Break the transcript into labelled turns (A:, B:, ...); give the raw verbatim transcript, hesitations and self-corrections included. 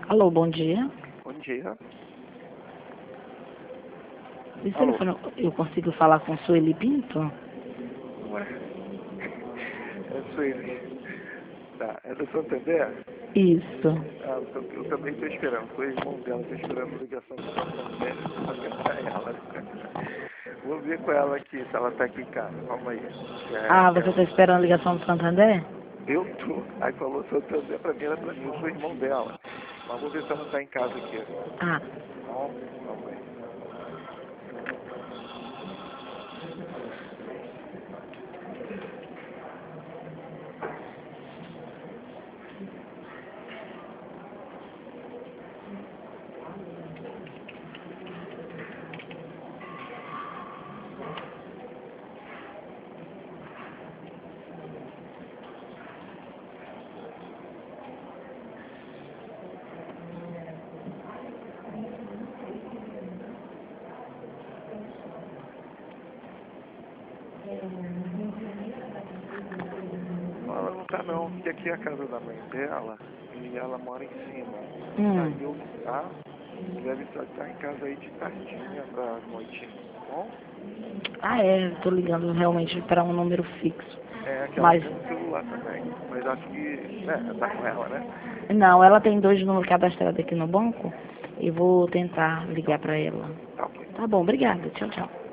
A: Alô, bom dia.
B: Bom dia.
A: Esse
B: Alô.
A: telefone, eu consigo falar com Sueli Pinto?
B: Ué, é Sueli. Tá, é do Santander?
A: Isso.
B: Ah, eu, eu também estou esperando. Sou irmão dela, estou esperando a ligação do Santander para tentar ela. Vou ver com ela aqui, se ela está aqui em casa. Calma aí.
A: Ah,
B: É,
A: você está
B: é,
A: esperando a ligação do Santander?
B: eu tô. Aí falou Santander para mim, era para mim. Eu sou irmão dela. Mas vou ver se ela está em casa aqui.
A: Ah,
B: Bom, calma aí. Ela não tá não, porque aqui é a casa da mãe dela e ela mora em cima.
A: hum.
B: Aí eu, tá? Deve estar em casa aí de tardinha pra noitinha, tá bom?
A: Ah, é, tô ligando realmente para um número fixo.
B: É que ela
A: Mas,
B: tem um celular também, mas acho que, né, tá com ela, né?
A: não, ela tem dois números cadastrados aqui no banco e vou tentar ligar para ela.
B: Tá ok.
A: Tá bom, obrigada. Tchau, tchau.